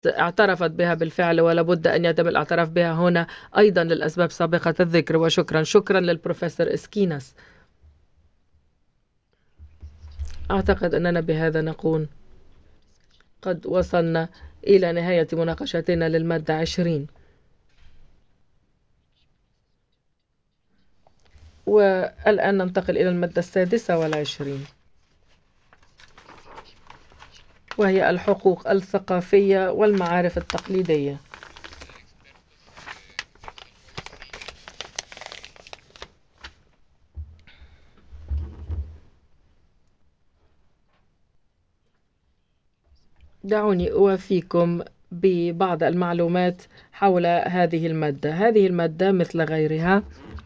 اعترفت بها بالفعل، ولا بد أن يتم الاعتراف بها هنا أيضا للأسباب سابقة الذكر. وشكرا للبروفيسور إسكيناس. أعتقد أننا بهذا نكون قد وصلنا إلى نهاية مناقشتنا للمادة 20، والآن ننتقل إلى المادة 26، وهي الحقوق الثقافية والمعارف التقليدية. دعوني أوافيكم ببعض المعلومات حول هذه المادة. هذه المادة مثل غيرها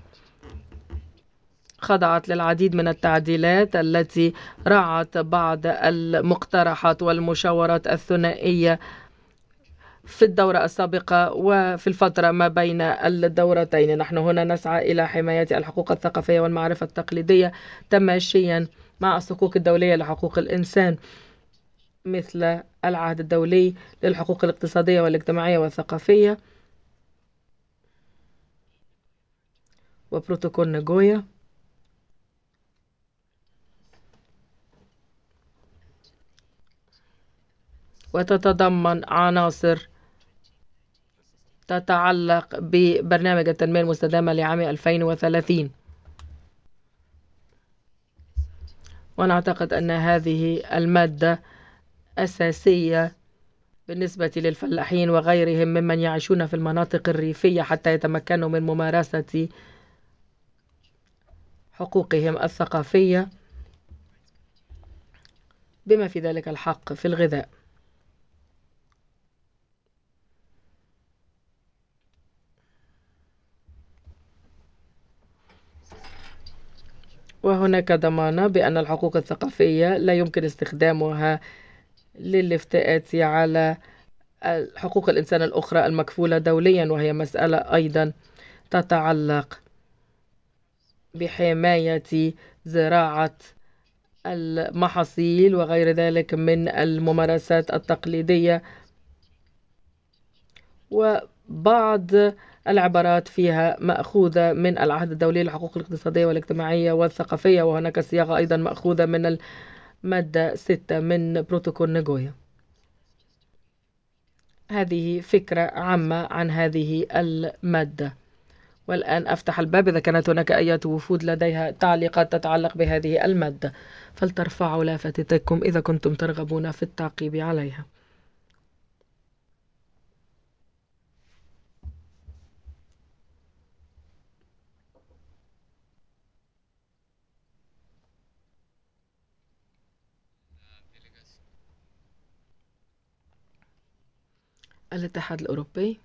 خضعت للعديد من التعديلات التي راعت بعض المقترحات والمشاورات الثنائية في الدورة السابقة وفي الفترة ما بين الدورتين. نحن هنا نسعى إلى حماية الحقوق الثقافية والمعرفة التقليدية تماشيا مع الصكوك الدولية لحقوق الإنسان، مثل العهد الدولي للحقوق الاقتصادية والاجتماعية والثقافية وبروتوكول ناغويا. وتتضمن عناصر تتعلق ببرنامج التنمية المستدامة لعام 2030. ونعتقد أن هذه المادة أساسية بالنسبة للفلاحين وغيرهم ممن يعيشون في المناطق الريفية حتى يتمكنوا من ممارسة حقوقهم الثقافية بما في ذلك الحق في الغذاء. وهناك ضمانة بأن الحقوق الثقافية لا يمكن استخدامها للافتئات على حقوق الإنسان الأخرى المكفولة دوليا، وهي مسألة أيضا تتعلق بحماية زراعة المحاصيل وغير ذلك من الممارسات التقليدية. وبعض العبارات فيها مأخوذة من العهد الدولي للحقوق الاقتصادية والاجتماعية والثقافية، وهناك صياغة أيضا مأخوذة من المادة 6 من بروتوكول ناغويا. هذه فكرة عامة عن هذه المادة. والآن أفتح الباب إذا كانت هناك أي وفود لديها تعليقات تتعلق بهذه المادة، فلترفعوا لافتتكم إذا كنتم ترغبون في التعقيب عليها. الاتحاد الأوروبي